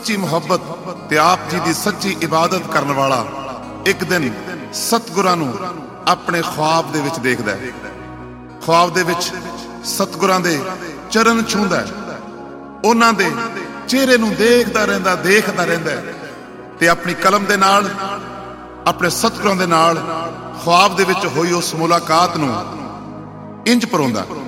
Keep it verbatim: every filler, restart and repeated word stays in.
ਸੱਚੀ ਮੁਹੱਬਤ ਤੇ ਆਪ ਜੀ ਦੀ ਸੱਚੀ ਇਬਾਦਤ ਕਰਨ ਵਾਲਾ ਇੱਕ ਦਿਨ ਸਤਿਗੁਰਾਂ ਨੂੰ ਆਪਣੇ ख्वाब ਦੇ ਵਿੱਚ ਦੇਖਦਾ ਹੈ। ख्वाब ਦੇ ਵਿੱਚ ਸਤਿਗੁਰਾਂ ਦੇ ਚਰਨ ਛੂੰਹਦਾ ਹੈ, ਉਹਨਾਂ ਦੇ ਚਿਹਰੇ ਨੂੰ ਦੇਖਦਾ ਰਹਿੰਦਾ ਦੇਖਦਾ ਰਹਿੰਦਾ ਤੇ ਆਪਣੀ ਕਲਮ ਦੇ ਨਾਲ ਆਪਣੇ ਸਤਿਗੁਰਾਂ ਦੇ ਨਾਲ ख्वाब ਦੇ ਵਿੱਚ ਹੋਈ ਉਸ ਮੁਲਾਕਾਤ ਨੂੰ ਇੰਜ ਪਰੋਂਦਾ।